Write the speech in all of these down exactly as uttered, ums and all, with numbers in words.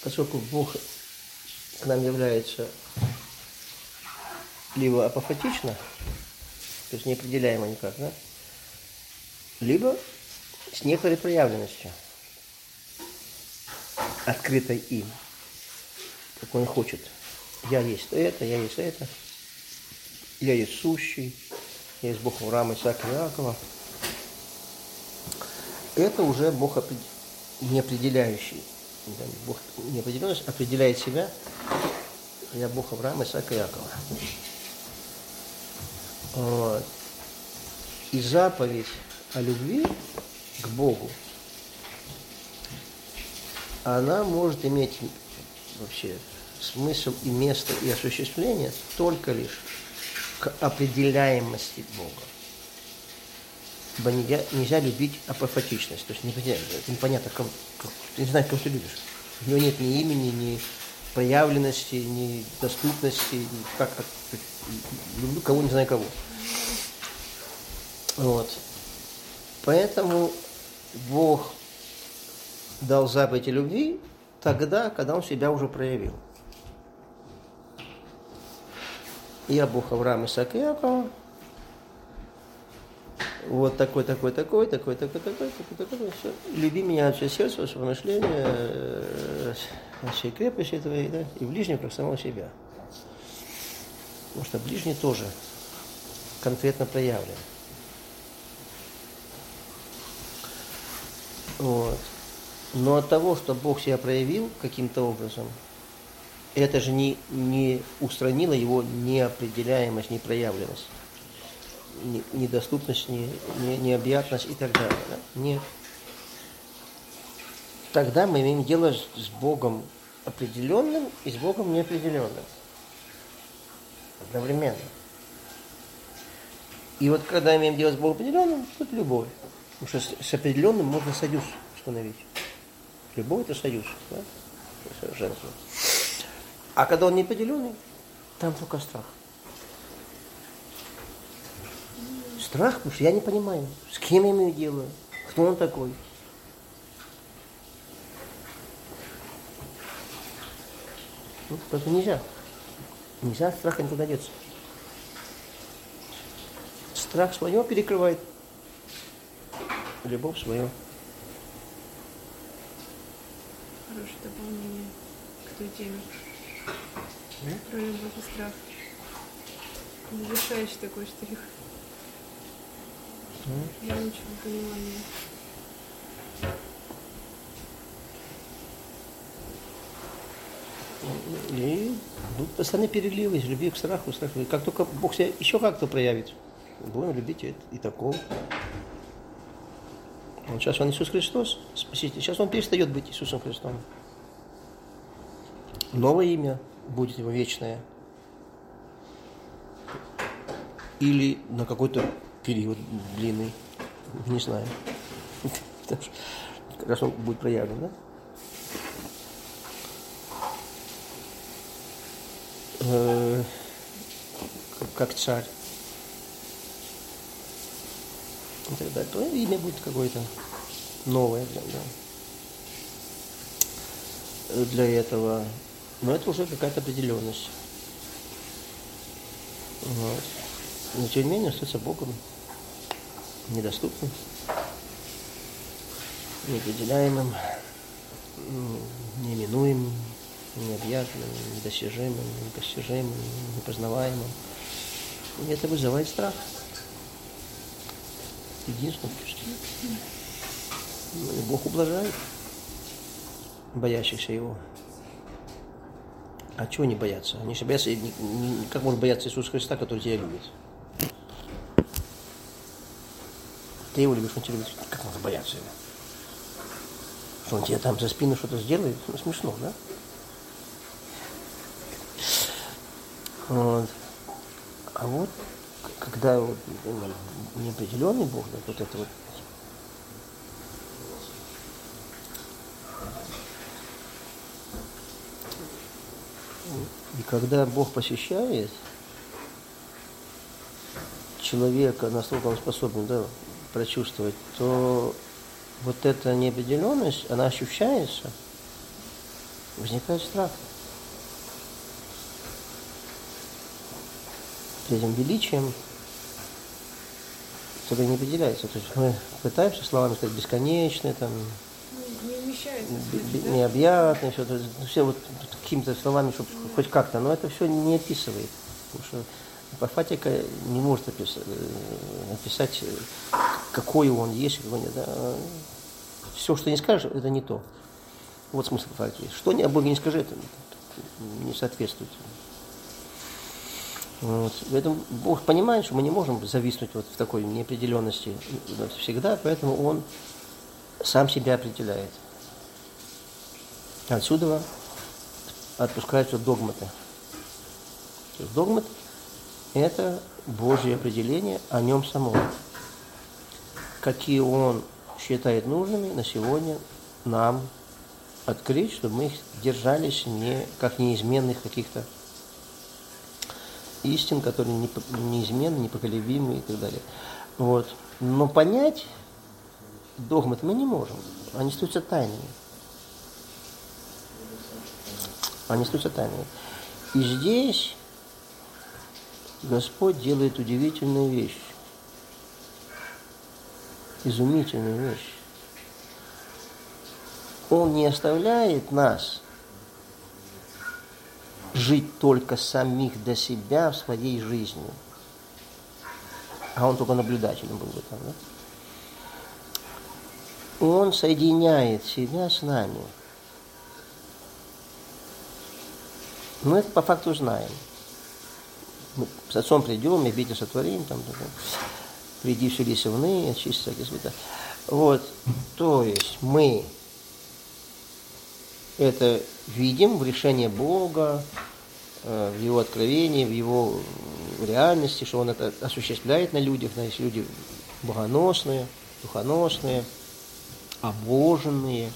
поскольку Бог к нам является либо апофатично, то есть неопределяемо никак, да? Либо с некоторой проявленностью, открытой им, как он хочет. Я есть это, я есть это, я есть сущий, я есть Бог Авраама, Исаака, Иакова. Это уже Бог неопределяющий. Бог неопределенность определяет себя. Я Бог Авраама, Исаака, Иакова. Вот. И заповедь о любви к Богу, она может иметь вообще смысл и место и осуществление только лишь к определяемости Бога. Ибо нельзя, нельзя любить апофатичность. То есть непонятно, кого, ты не знаешь, кого ты любишь. У него нет ни имени, ни проявленности, ни доступности, ни как, как люблю кого, не знаю кого. Вот. Поэтому Бог дал заповедь любви тогда, когда Он себя уже проявил. Я Бог Авраама, Исаака, Иакова. Вот такой, такой, такой, такой, такой, такой, такой, такой, все. Люби меня от всего сердца, от всего мышления, от всей крепости твоей, да, и ближнего, как самого себя. Потому что ближний тоже конкретно проявлен. Вот. Но от того, что Бог себя проявил каким-то образом, это же не, не устранило его неопределяемость, непроявленность, недоступность, не, не, необъятность и так далее. Да? Нет. Тогда мы имеем дело с Богом определенным и с Богом неопределенным. Одновременно. И вот когда имеем дело с Богом определенным, тут любовь. Потому что с определенным можно союз установить. Любовь – это союз, да? Совершенство. А когда он неопределенный, там только страх. Страх, потому что я не понимаю, с кем я имею дело, кто он такой. Ну, только нельзя. Нельзя, страха никуда деться. Страх свое перекрывает. Любовь свое. Хорошее дополнение к той теме. Mm? Про любовь и страх. Завершающий такой штрих. Mm? Для лучшего понимания. И будут постоянные переливы из любви к страху, страху. Как только Бог себя еще как-то проявит, будем любить и, и такого. Вот сейчас он Иисус Христос, Спаситель. Сейчас он перестает быть Иисусом Христом. Новое имя будет его вечное. Или на какой-то период длинный. Не знаю. Как раз он будет проявлен, да? Э, как царь. И так далее. То имя будет какое-то новое для, да, для этого. Но это уже какая-то определенность. Вот. Но тем не менее остается Богом недоступным, неопределяемым, неименуемым, необъятным, недостижимым, непостижимым, непознаваемым. И это вызывает страх. Единственное чувство. И Бог ублажает боящихся Его. А чего не бояться? Они же боятся, как можно бояться Иисуса Христа, который тебя любит? Ты Его любишь, Он тебя любит. Как можно бояться Его? Что Он тебе там за спину что-то сделает? Ну, смешно, да? Вот. А вот, когда вот, неопределенный Бог, да, вот это вот, и когда Бог посещает человека, насколько он способен, да, прочувствовать, то вот эта неопределенность, она ощущается, возникает страх. Этим величием, которое не определяется. То есть мы пытаемся словами сказать бесконечное, там, Не умещается. необъятное, все, все вот какими-то словами, чтобы хоть как-то, но это все не описывает. Потому что апофатика не может описать, описать, какой он есть, какой нет. Да? Все, что не скажешь, это не то. Вот смысл апофатики. Что о Боге не скажи, это не соответствует. Вот. Поэтому Бог понимает, что мы не можем зависнуть вот в такой неопределенности всегда, поэтому Он сам себя определяет. Отсюда отпускаются догматы. То есть догмат – это Божье определение о Нем самом. Какие Он считает нужными на сегодня нам открыть, чтобы мы их держались не, как неизменных каких-то истин, которые неизменны, непоколебимы и так далее. Вот. Но понять догмат мы не можем. Они остаются тайными. Они остаются тайными. И здесь Господь делает удивительную вещь. Изумительную вещь. Он не оставляет нас жить только самих для себя в своей жизни. А он только наблюдателем был бы там, да? Он соединяет себя с нами. Мы это по факту знаем. Мы с отцом придем, и обитель сотворим, там, там, приди вселись вны, очисти всякие света. Вот, то есть мы это видим в решении Бога, в Его откровении, в Его реальности, что Он это осуществляет на людях, да, есть люди богоносные, духоносные, обоженные.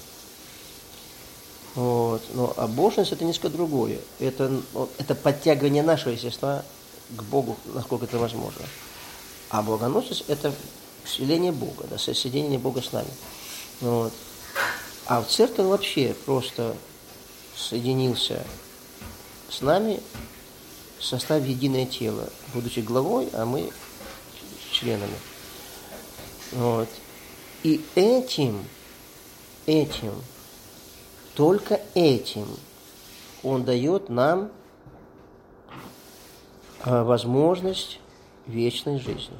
Вот. Но обоженность – это несколько другое. Это, это подтягивание нашего естества к Богу, насколько это возможно. А богоносность – это вселение Бога, да, соединение Бога с нами. Вот. А в церкви он вообще просто соединился с нами в составе единое тело, будучи главой, а мы членами. Вот. И этим, этим, только этим он дает нам возможность вечной жизни.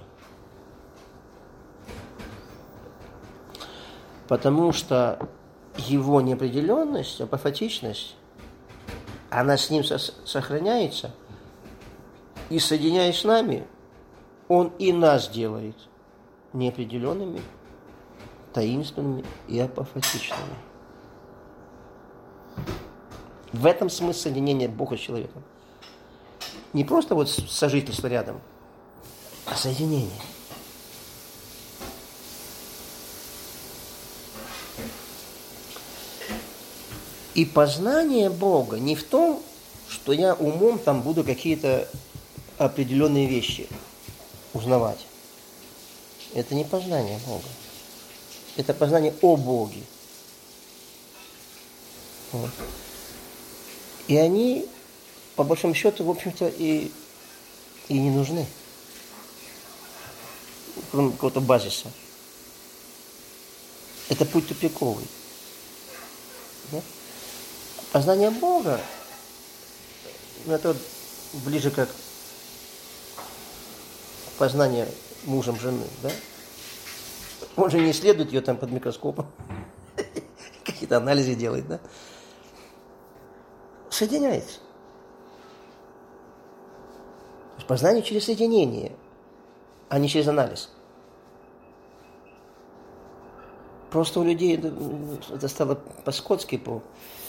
Потому что его неопределенность, апофатичность, она с ним со- сохраняется, и, соединяясь с нами, он и нас делает неопределенными, таинственными и апофатичными. В этом смысл соединения Бога с человеком. Не просто вот сожительство рядом, а соединение. И познание Бога не в том, что я умом там буду какие-то определенные вещи узнавать. Это не познание Бога. Это познание о Боге. Вот. И они, по большому счету, в общем-то, и, и не нужны. Кроме какого-то базиса. Это путь тупиковый. Да? Познание Бога, ну, это вот ближе как познание мужем жены, да? Он же не исследует ее там под микроскопом, какие-то анализы делает, да? Соединяется. То есть познание через соединение, а не через анализ. Просто у людей это, это стало по-скотски, по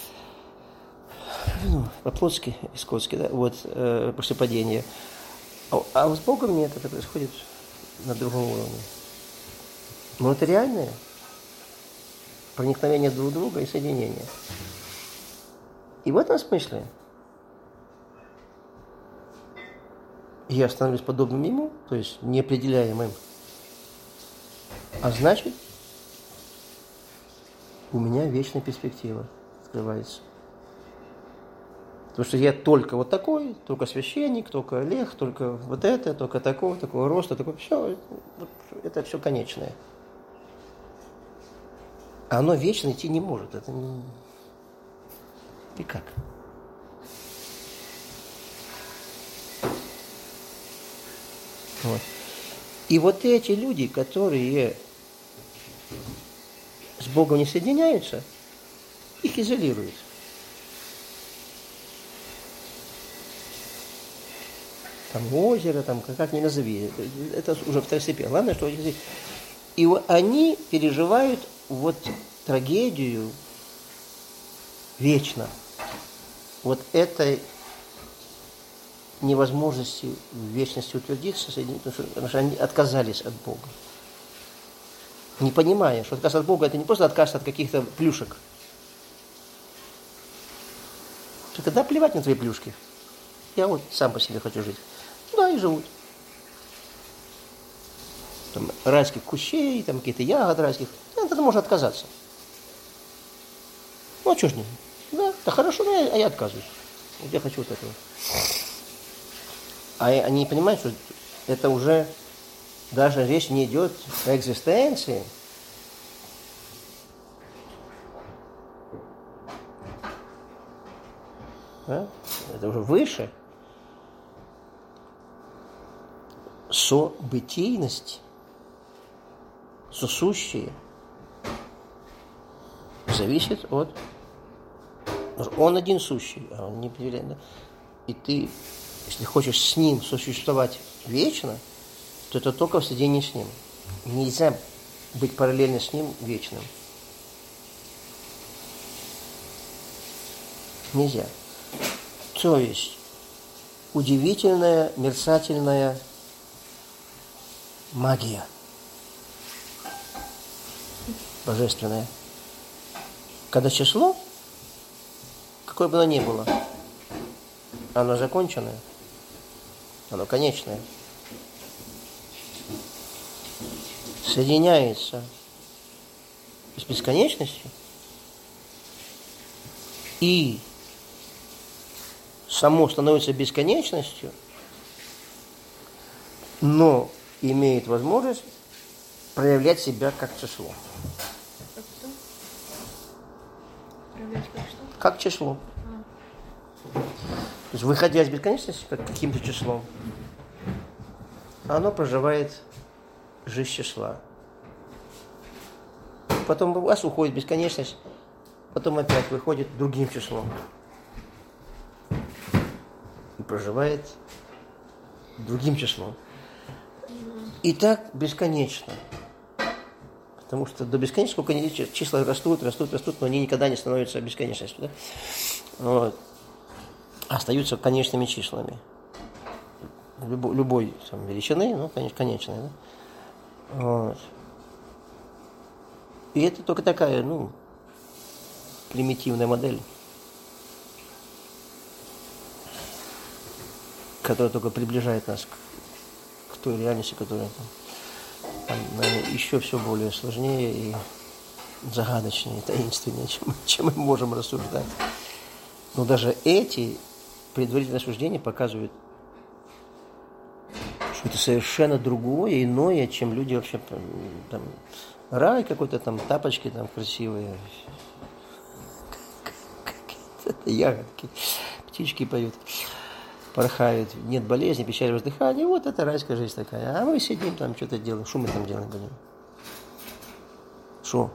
ну, по-плотски, скотски, да, вот, э, после падения. А, а с Богом нет, это происходит на другом уровне. Но это реальное проникновение друг друга и соединение. И в этом смысле я становлюсь подобным ему, то есть неопределяемым. А значит, у меня вечная перспектива открывается. Потому что я только вот такой, только священник, только Олег, только вот это, только такого, такого роста, такого. Все, вот, это все конечное. А оно вечно идти не может. Это не... И как? Вот. И вот эти люди, которые с Богом не соединяются, их изолируют. Там озеро, там как ни назови, это уже второстепенно. Главное, что и они переживают вот трагедию вечно. Вот этой невозможности в вечности утвердиться, соединиться, потому что они отказались от Бога. Не понимая, что отказ от Бога это не просто отказ от каких-то плюшек. Что тогда плевать на твои плюшки. Я вот сам по себе хочу жить. Да, и живут. Там, райских кущей, там какие-то ягоды райских. От этого можно отказаться. Ну, а что ж не? Да, да хорошо, но я, а я отказываюсь. Вот я хочу вот этого. А они понимают, что это уже даже речь не идет о экзистенции. Да? Это уже выше. Событийность, сосущее, зависит от... Он один сущий, а он не определяет. Да? И ты, если хочешь с ним сосуществовать вечно, то это только в соединении с ним. Нельзя быть параллельно с ним вечным. Нельзя. То есть удивительная, мерцательная магия. Божественная. Когда число, какое бы оно ни было, оно законченное, оно конечное, соединяется с бесконечностью и само становится бесконечностью, но имеет возможность проявлять себя как число. Как что? Проявлять как что? Как число. А. То есть, выходя из бесконечности, как каким-то числом, оно проживает жизнь числа. Потом у вас уходит бесконечность, потом опять выходит другим числом. И проживает другим числом. И так бесконечно. Потому что до бесконечности, сколько они числа растут, растут, растут, но они никогда не становятся бесконечностью. Да? Вот. Остаются конечными числами. Любой, любой там, величины, ну, конечно, конечной. Да? Вот. И это только такая, ну, примитивная модель, которая только приближает нас к, к той реальности, которая там, там, наверное, еще все более сложнее и загадочнее, и таинственнее, чем, чем мы можем рассуждать. Но даже эти предварительные рассуждения показывают, что это совершенно другое, иное, чем люди вообще там, рай какой-то там, тапочки там красивые, какие-то ягодки, птички поют, порхают, нет болезни, печали воздыхания, вот это райская жизнь такая. А мы сидим там, что-то делаем, что мы там делаем будем? Что?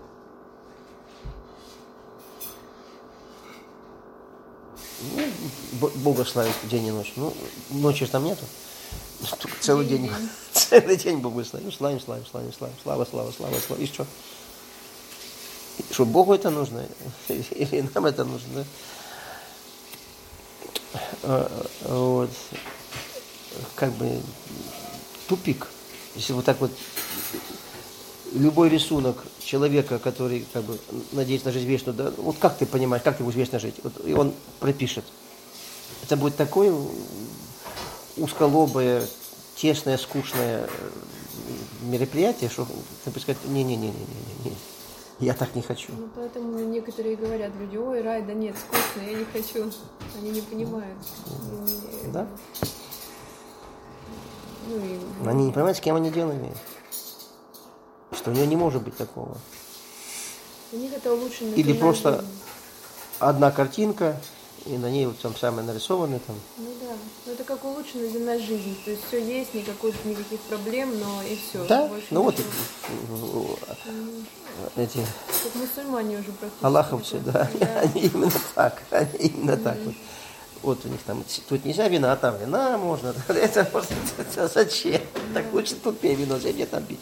Ну, Бога славить день и ночь. Ну, ночи же там нету. Только целый день, день. Целый день Богу славим. Славим, славим, славим, славим. Слава, слава, слава, слава. И что? И что, Богу это нужно? Или нам это нужно? Вот. Как бы тупик. Если вот так вот любой рисунок человека, который как бы надеется на жизнь вечную, да, вот как ты понимаешь, как ты будешь вечно жить? Вот, и он пропишет. Это будет такое узколобое, тесное, скучное мероприятие, что ты будешь сказать, не-не-не-не-не-не. Я так не хочу. Ну, поэтому некоторые говорят, люди, ой, рай, да нет, скучно, я не хочу. Они не понимают. Они, Да? Ну, и... Они не понимают, с кем они дело имеют. Что у него не может быть такого. У них это улучшенная Или просто жизнь. одна картинка, и на ней вот там самое нарисованы там. Ну да, ну это как улучшенная земная жизнь, то есть все есть, никакой, никаких проблем, но и все. Да, больше ну вот ничего. эти Как мусульмане уже практически. аллаховцы, да, Да. они именно так, они именно так вот. Вот у них там, тут нельзя вина, а там вина можно, это можно, это зачем? Так лучше тут пей вино, зачем мне там пить?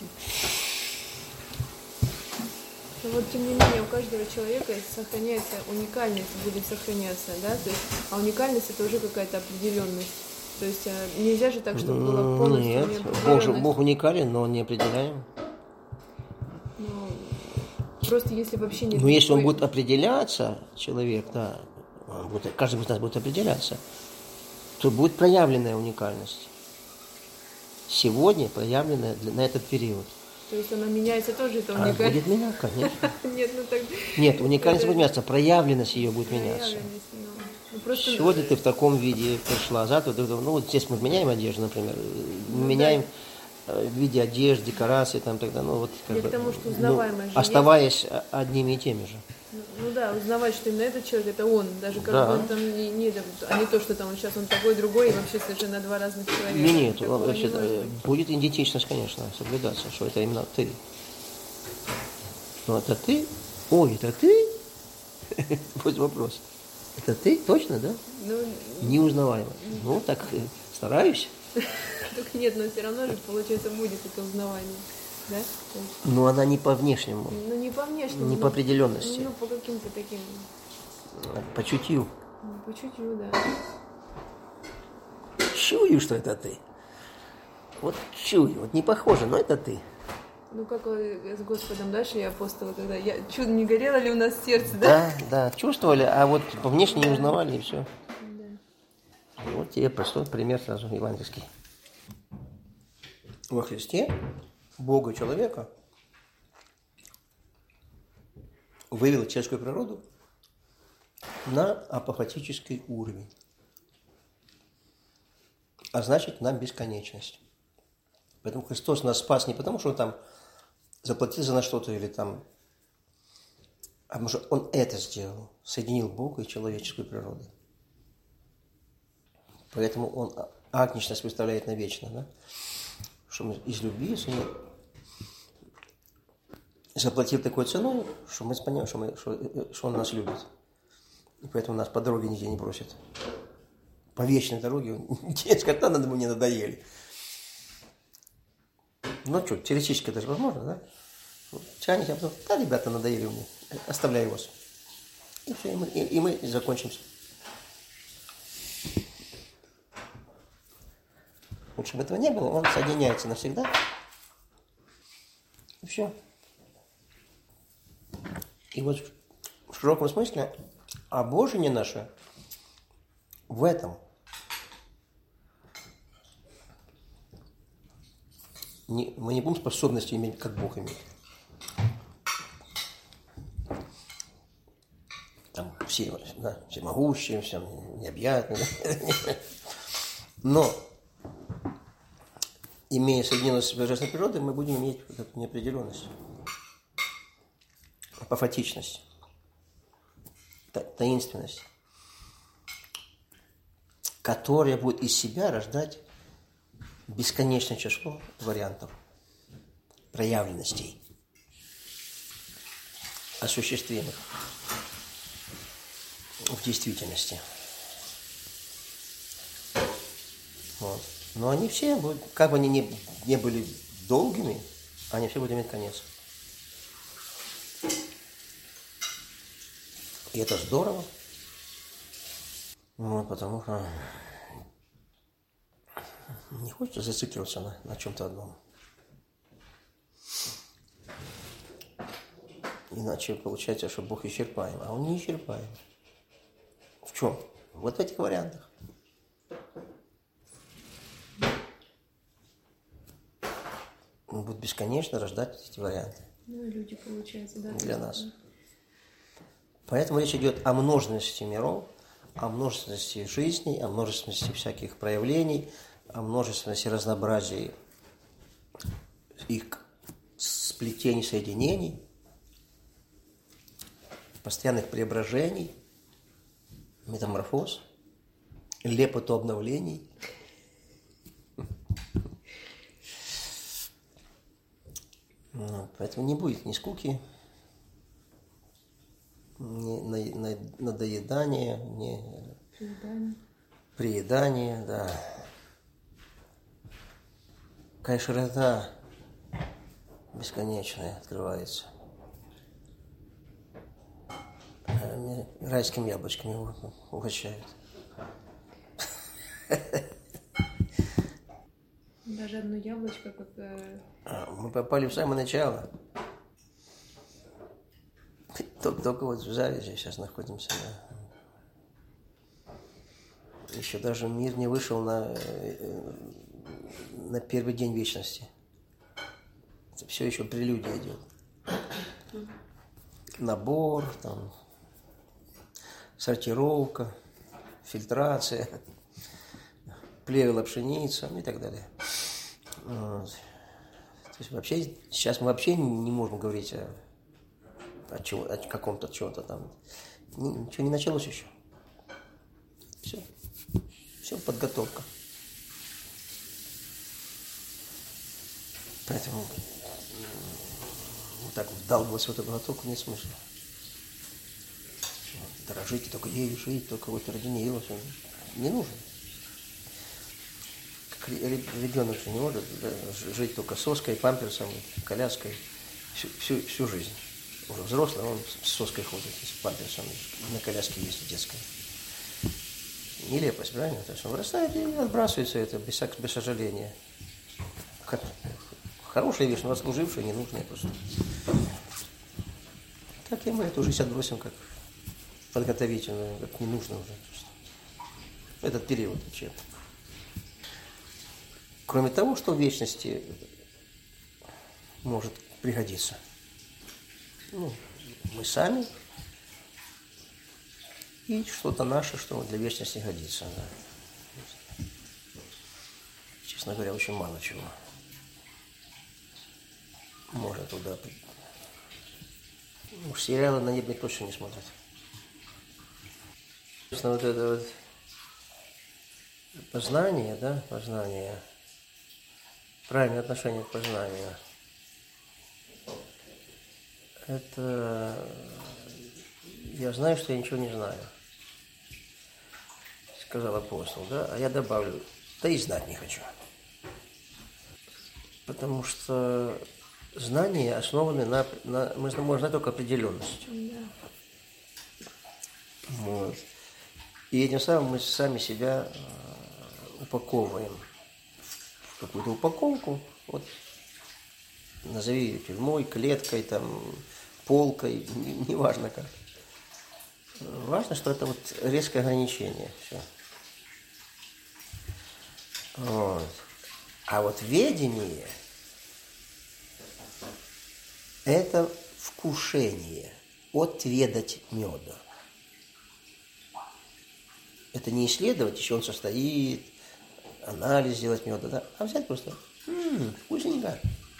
Но вот тем не менее у каждого человека сохраняется уникальность, будет сохраняться, да, то есть, а уникальность это уже какая-то определенность. То есть а, нельзя же так, чтобы было полностью Нет, неопределенность. Бог, же, Бог уникален, но он не определяем. Ну, просто если вообще нет. Но если он никакой- будет определяться, человек, да, он будет, каждый из нас будет определяться, то будет проявленная уникальность. Сегодня проявленная для- на этот период. То есть она меняется тоже, это А уникальность. будет меняться, конечно. Нет, ну так. Нет, уникальность это будет меняться, проявленность ее будет меняться. проявленность, ну. Ну, просто Сегодня ты в таком виде пришла, завтра ты, ну вот здесь мы меняем одежду, например, мы Ну, меняем да. э, в виде одежды, декорации, там тогда, ну вот как Я бы, к тому, что ну, узнаваемость же оставаясь о- одними и теми же. Ну, ну да, узнавать, что именно этот человек, это он, даже как Да. бы он там не, не, а не то, что там сейчас он такой, другой, и вообще совершенно два разных человека. Не, нет, Такого ну, вообще, не может э, быть. будет идентичность, конечно, соблюдаться, что это именно ты. Ну, это ты? Ой, это ты? Вот вопрос. Это ты? Точно, да? Ну, Неузнаваемо. Ну, так э, стараюсь. так нет, но все равно же, получается, будет это узнавание. Да? То есть, Но она не по внешнему, ну, не по внешнему. не ну, по определенности, Ну, по каким-то таким, по чутью. ну, по чуть-чуть, да. Чую, что это ты. Вот чую, вот не похоже, но это ты. Ну, как э, с Господом, да, и апостолы, когда я, чудо не горело ли у нас сердце, да? Да, да, чувствовали, а вот по внешне не узнавали, и все. Да. Вот тебе простой пример сразу евангельский. Во Христе Бога и человека вывел человеческую природу на апофатический уровень. А значит, на бесконечность. Поэтому Христос нас спас не потому, что Он там заплатил за нас что-то или там... А потому что Он это сделал. Соединил Бога и человеческую природу. Поэтому Он агнечность выставляет навечно, да? Что мы из любви с Ним заплатил такой ценой, что мы понимаем, что, мы, что, что Он нас любит. И поэтому нас по дороге нигде не бросит. По вечной дороге, когда надо, мне надоели. Ну что, теоретически это же возможно, да? Тянет, а потом, да, ребята, надоели мне, оставляю вас. И все, и мы, и, и мы закончимся. Лучше бы этого не было, он соединяется навсегда. И все. И вот в широком смысле обожение наше в этом. Не, мы не будем способности иметь, как Бог имеет. Там все, да, всемогущие, все необъятные. Но, имея соединенность с божественной природой, мы будем иметь вот эту неопределенность, апофатичность, таинственность, которая будет из себя рождать бесконечное число вариантов, проявленностей, осуществимых в действительности. Вот. Но они все, будут, как бы они ни, не были долгими, они все будут иметь конец. И это здорово. Вот, потому что не хочется зацикливаться на, на чем-то одном. Иначе получается, что Бог исчерпаем, а Он не исчерпаем. В чем? Вот в этих вариантах. Он будет бесконечно рождать эти варианты. Ну и люди, получается, да. Для нас. Поэтому речь идет о множественности миров, о множественности жизней, о множественности всяких проявлений, о множественности разнообразия их сплетений, соединений, постоянных преображений, метаморфоз, лепоту обновлений. Поэтому не будет ни скуки, ни надоедания, ни Приедание. приедания, да. Какая широта бесконечная открывается. Мне райским яблочком его угощают. Даже одно яблочко, как... А, мы попали в самое начало. Только, только вот в Завязи сейчас находимся. Да. Еще даже мир не вышел на, на первый день вечности. Это все еще прелюдия идет. Набор, там, сортировка, фильтрация, плевела пшеница и так далее. Вот. То есть вообще, сейчас мы вообще не можем говорить о, о, чего, о каком-то чего-то там. Ничего не началось еще. Все. Все подготовка. Поэтому вот так вдалбываться в эту подготовку нет смысла. Дорожить, только ею жить, только вот ради нее. Не нужно. Ребенок же не может жить только соской, памперсом, коляской всю, всю, всю жизнь. Уже взрослый, он с соской ходит, с памперсом, на коляске есть детской. Нелепость, правильно? То есть он вырастает и отбрасывается это без, без сожаления. Как хорошая вещь, но отслужившая, ненужная просто. Так и мы эту жизнь отбросим как подготовительную, как не нужно уже. В этот период чем. Кроме того, что в вечности может пригодиться. Ну, мы сами и что-то наше, что для вечности годится. Да. Честно говоря, очень мало чего можно туда. Уж сериалы на небе точно не смотрят. Собственно, вот это вот познание, да, познание, правильное отношение к познанию, это я знаю, что я ничего не знаю, сказал апостол, да, а я добавлю, да и знать не хочу. Потому что знания основаны на, на мы можем знать только определенностью. Да. Вот. И этим самым мы сами себя упаковываем в какую-то упаковку. Вот назови ее тюрьмой, клеткой, там, полкой, неважно как. Важно, что это вот резкое ограничение. Все. Вот. А вот ведение – это вкушение, отведать меда. Это не исследовать, еще он состоит, анализ сделать меда, да? А взять просто, м-м, вкусненько.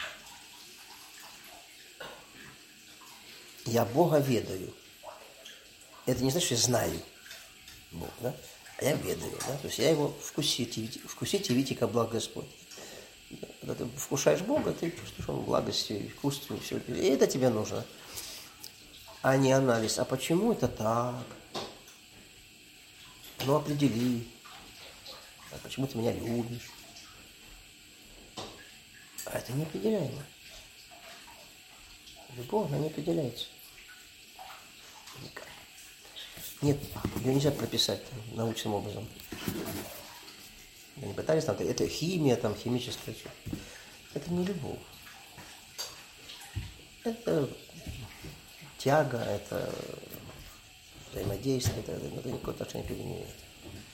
Я Бога ведаю. Это не значит, что я знаю Бога, да? А я ведаю, да? То есть я его вкусите, вкусите, видите, как благ Господь. Когда ты вкушаешь Бога, ты чувствуешь он благости, вкусствие, все. И это тебе нужно. А не анализ. А почему это так? Ну, определи. А почему ты меня любишь? А это не определяемо. Любовь, она не определяется. Никак. Нет, ее нельзя прописать там, научным образом. Они пытались там, это химия, там, химическая. Это не любовь. Это тяга, это взаимодействие, это, это никакого отношения к людям не имеет.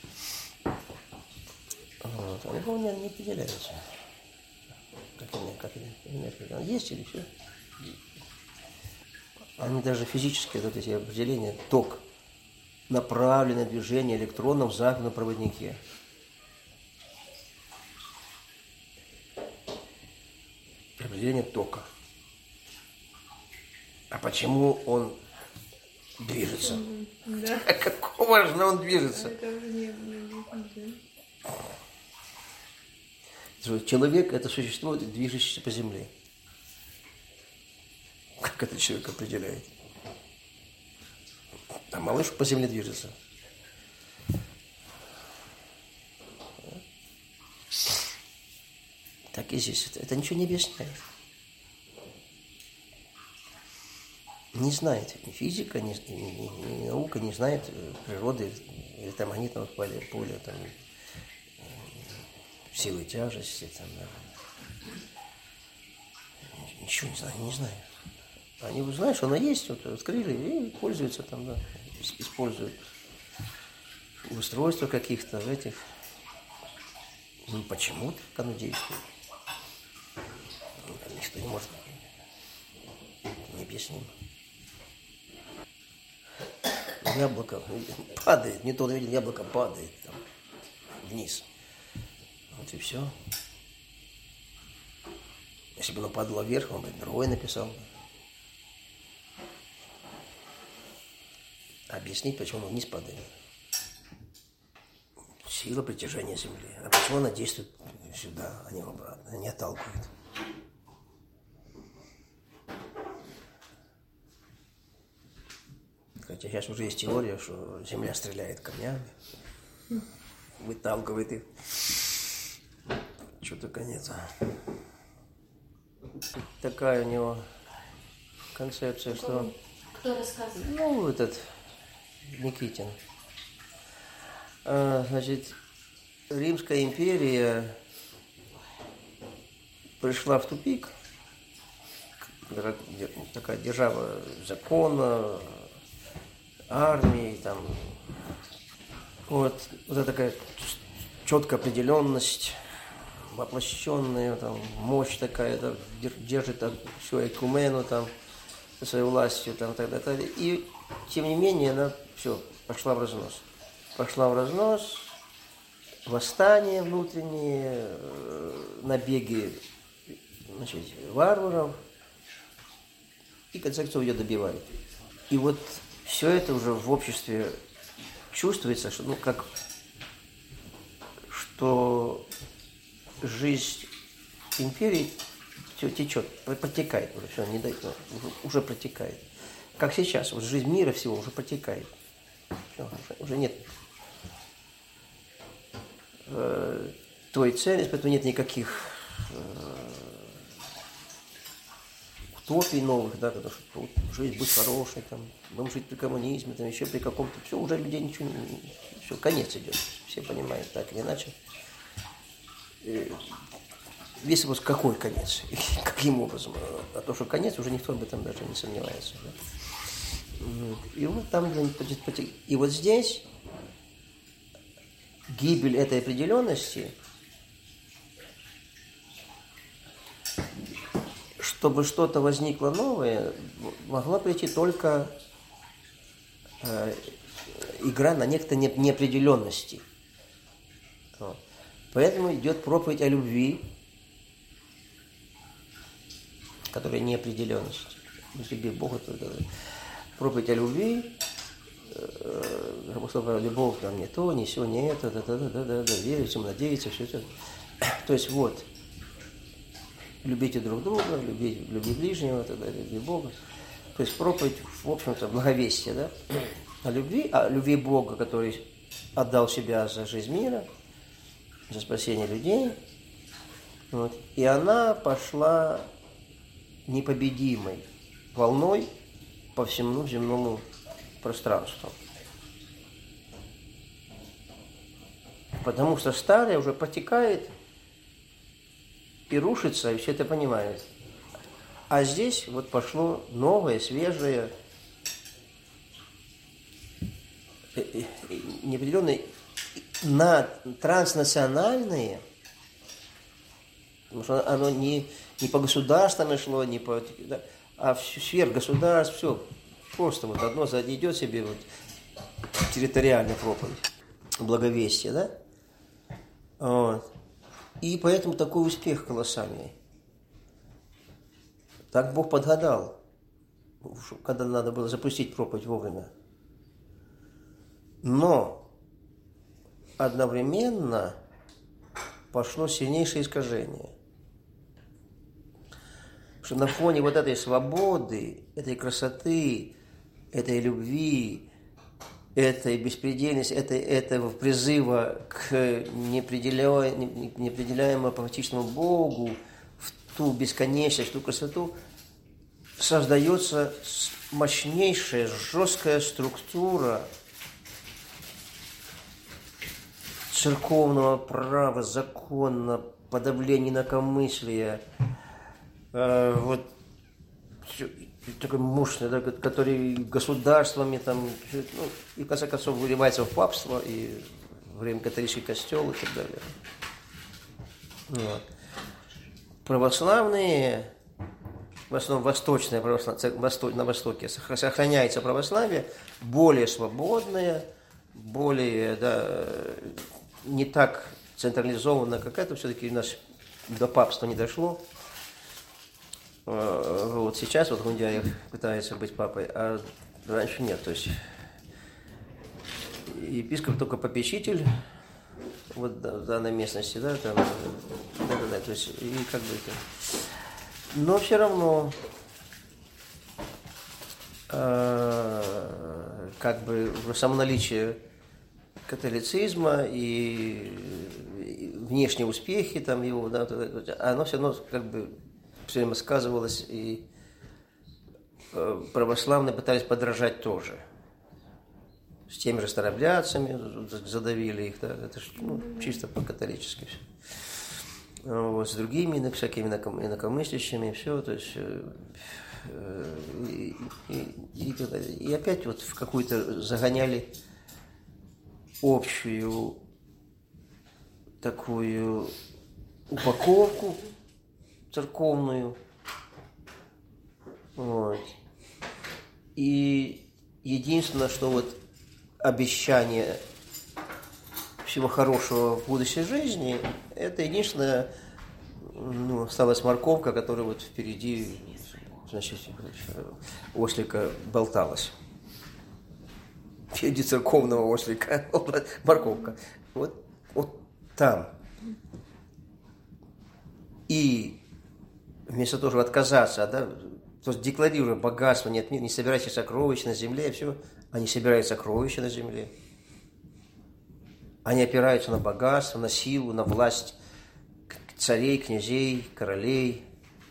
Вот. А любовь не, не определяется. Как, как, как, есть или все? Они даже физические, вот эти определения, ток, направленное движение электронов в замкнутом проводнике. Определение тока. А почему он движется? Да. Какого же он движется? Это уже не, не, не. Человек – это существо, движущееся по земле. Как это человек определяет? А малыш по земле движется. Так и здесь. Это, это ничего не объясняет. Не знает ни физика, ни, ни, ни, ни наука, не знает природы электромагнитного поля, поля там, силы тяжести. Там, да. Ничего не знаю, не знаю. Они узнают, что она есть, вот, открыли и пользуются там, да, используют устройства каких-то в этих. Ну, почему так оно действует? Никто не может, необъяснимо. Яблоко падает, не то видел, яблоко падает там, вниз. Вот и все. Если бы оно падало вверх, он бы другой написал. Объяснить, почему оно вниз падает. Сила притяжения Земли. А почему она действует сюда, а не обратно, не отталкивает? Хотя сейчас уже есть теория, что Земля стреляет камнями, выталкивает их. Что-то конец. Такая у него концепция, что... Кто рассказывает? Ну, этот Никитин. А, значит, Римская империя пришла в тупик. Такая держава закона, армии, там. Вот, вот это такая четкая определенность, воплощенная там, мощь такая, да, держит всю экумену там, своей властью там, так далее. И тем не менее она все пошла в разнос. Пошла в разнос, восстания внутренние, набеги, значит, варваров, и в конце концов ее добивают. И вот все это уже в обществе чувствуется, что, ну, как, что жизнь империи течет, протекает уже, все, не дает, ну, уже протекает. Как сейчас, вот жизнь мира всего уже протекает. Все, уже, уже нет э, той цели, поэтому нет никаких э, утопий новых, да, потому что вот, жизнь будет хорошей, там, будем жить при коммунизме, там, еще при каком-то, все, уже людей ничего не, все, конец идет, все понимают, так или иначе. Весь вопрос, какой конец, и каким образом, а то, что конец, уже никто об этом даже не сомневается, да? И вот там, и вот здесь гибель этой определенности, чтобы что-то возникло новое, могла прийти только э, игра на некоторой неопределенности. Вот. Поэтому идет проповедь о любви, которая неопределенность. Люби Бога только. Проповедь о любви, э, слово любовь там не то, не сё, не это, да, да, да, да, да, верить, надеяться, все это. То есть вот, любите друг друга, любите, люби ближнего, тогда люби Бога. То есть проповедь, в общем-то, благовестие, да, о любви, о любви Бога, который отдал себя за жизнь мира, за спасение людей. Вот. И она пошла непобедимой волной по всему земному пространству. Потому что старое уже протекает и рушится, и все это понимают. А здесь вот пошло новое, свежее, неопределенное, на транснациональные, потому что оно не, не по государствам шло, не по, да, А сверх государств, все, просто вот одно сзади идет себе вот территориальная проповедь, благовестие, да? Вот. И поэтому такой успех колоссальный. Так Бог подгадал, когда надо было запустить проповедь вовремя. Но одновременно пошло сильнейшее искажение. Что на фоне вот этой свободы, этой красоты, этой любви, этой беспредельности, этой, этого призыва к неопределяемому фактичному Богу, в ту бесконечность, в ту красоту, создается мощнейшая, жесткая структура церковного права, закона, подавления инакомыслия, э, вот такой мощный, да, который государствами там, ну, и в конце концов выливается в папство и в рим-католический костел и так далее. Вот. Православные, в основном восточное православие, на Востоке сохраняется православие, более свободное, более, да, не так централизованно, как это, все-таки у нас до папства не дошло. Вот сейчас вот Гундяев пытается быть папой, а раньше нет. То есть епископ только попечитель вот в данной местности, да, там, да, да, да, то есть и как бы это. Но все равно э, как бы в самом наличии католицизма и, и внешние успехи там его, да, оно все равно как бы все время сказывалось, и э, православные пытались подражать тоже. С теми же старообрядцами задавили их, да, это ж, ну, чисто по-католически все. Вот, с другими всякими инакомыслящими, все, то есть э, и, и, и, и опять вот в какую-то загоняли общую такую упаковку церковную. Вот. И единственное, что вот обещание всего хорошего в будущей жизни, это единственная, ну, осталась морковка, которая вот впереди, значит, ослика болталась. Впереди церковного ослика морковка. Вот, вот там. И вместо того, чтобы отказаться, да, то есть декларируя богатство, нет, не собирайте сокровища на земле, все, они собирают сокровища на земле. Они опираются на богатство, на силу, на власть царей, князей, королей.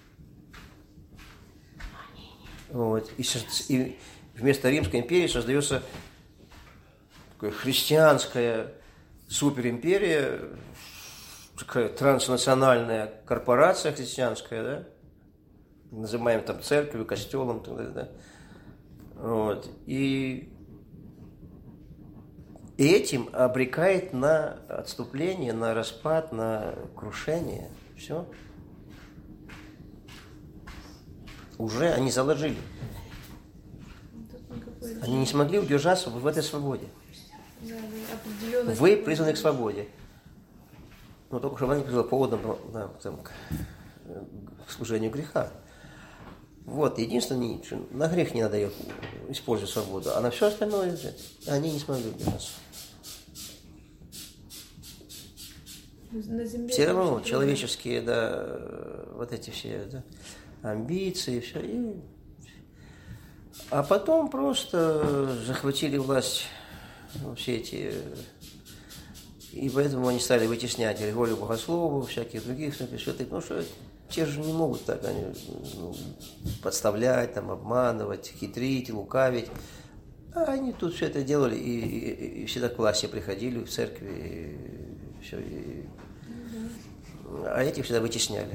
Вот. И, и вместо Римской империи создается такая христианская суперимперия, такая транснациональная корпорация христианская, да? Называем там церковью, костелом, да? Вот. И этим обрекает на отступление, на распад, на крушение. Все. Уже они заложили. Они не смогли удержаться в этой свободе. Вы призваны к свободе. Но только чтобы она не была поводом, да, там, к служению греха. Вот, единственное, на грех не надо ее использовать свободу, а на все остальное они не смогли удержаться. Все равно человеческие, да, вот эти все, да, амбиции, все. И... А потом просто захватили власть, ну, все эти... И поэтому они стали вытеснять Григория Богослова, всяких других святых, потому что те же не могут так, они, ну, подставлять, там, обманывать, хитрить, лукавить. А они тут все это делали и, и, и всегда к власти приходили в церкви, и все. И... А этих всегда вытесняли.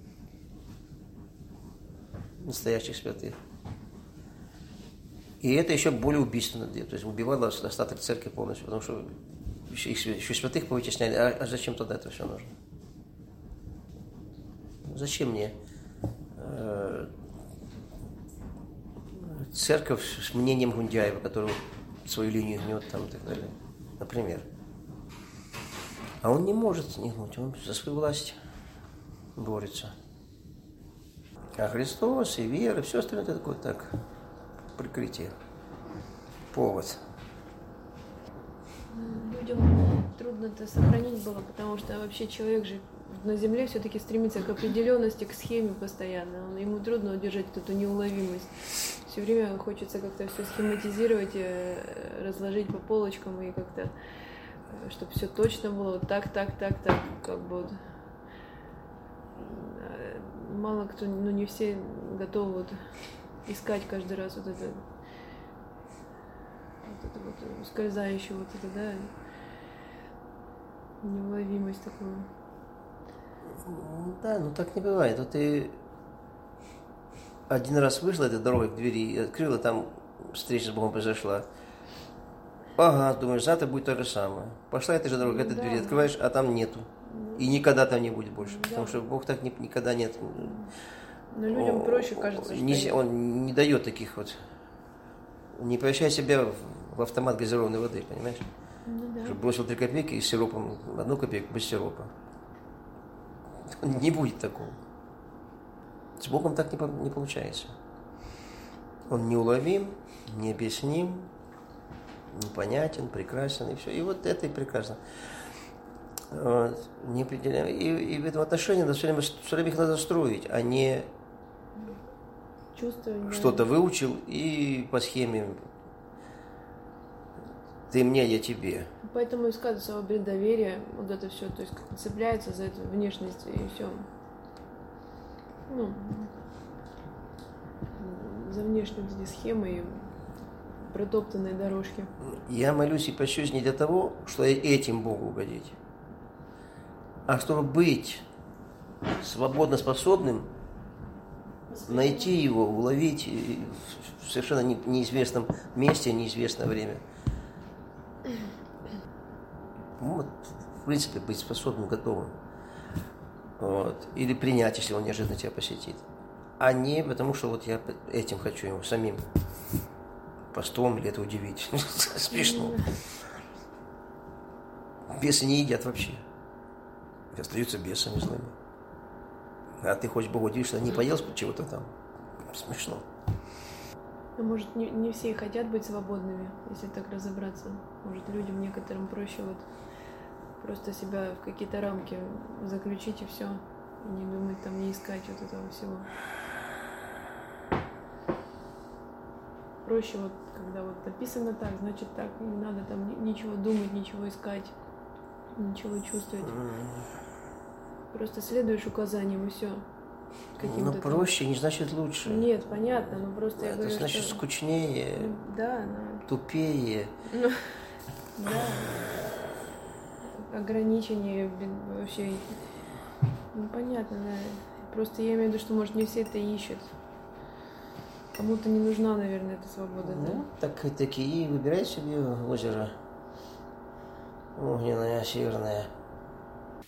Настоящих святых. И это еще более убийственно, то есть убивало остаток церкви полностью, потому что еще, еще святых повытесняли. А, а зачем тогда это все нужно? Зачем мне э, церковь с мнением Гундяева, который свою линию гнет там и так далее, например. А он не может не гнуть, он за свою власть борется. А Христос и вера, все остальное это такое так, прикрытие, повод. Людям трудно это сохранить было, потому что вообще человек же на Земле все-таки стремится к определенности, к схеме постоянно. Он, ему трудно удержать эту неуловимость. Все время хочется как-то все схематизировать, разложить по полочкам и как-то, чтобы все точно было вот так, так, так, так, как бы вот. Мало кто, ну не все готовы вот искать каждый раз вот это, вот это вот ускользающее, вот это, да, неуловимость такую. Да, ну так не бывает. Вот ты один раз вышла этой дорогой к двери и открыла, там встреча с Богом произошла. Ага, думаешь, завтра будет то же самое. Пошла этой же дорогой к этой да, двери, открываешь, а там нету. И никогда там не будет больше. Да. Потому что Бог так ни, никогда нет. Но людям он, проще кажется, что... Не, он не дает таких вот... Не превращай себя в, в автомат газированной воды, понимаешь? Ну, да. Чтобы бросил три копейки и с сиропом, одну копейку без сиропа. Не будет такого. С Богом так не, не получается. Он неуловим, необъясним, непонятен, прекрасен, и все. И вот это и прекрасно. Вот. Не определяем. И, и в этом отношении надо все время, все время их надо строить, а не чувствовать, что-то да. Выучил и по схеме ты мне, я тебе. Поэтому и сказывается обрет доверия, вот это все, то есть как цепляется за эту внешность и все. Ну, за внешние эти схемы и протоптанные дорожки. Я молюсь и пощусь не для того, чтобы этим Богу угодить, а чтобы быть свободно способным найти его, уловить в совершенно неизвестном месте, неизвестное время. Вот, в принципе, быть способным, готовым. Вот. Или принять, если он неожиданно тебя посетит. А не потому, что вот я этим хочу его самим постом или это удивить. Смешно. Бесы не едят вообще. Остаются бесами злыми. А ты хочешь Богу удивить, что не поел чего-то там. Смешно. Ну, может, не, не все хотят быть свободными, если так разобраться. Может, людям некоторым проще вот просто себя в какие-то рамки заключить и все. И не думать там, не искать вот этого всего. Проще вот, когда вот написано так, значит так. Не надо там ничего думать, ничего искать, ничего чувствовать. Просто следуешь указаниям и все. Ну, проще не значит лучше. Нет, понятно, но просто я это говорю, Это значит что... скучнее, ну, да, но... тупее. Ну, да. Ограничения вообще... Ну, понятно, да. Просто я имею в виду, что, может, не все это ищут. Кому-то не нужна, наверное, эта свобода, ну, да? Так, такие выбирай себе озеро огненное, северное.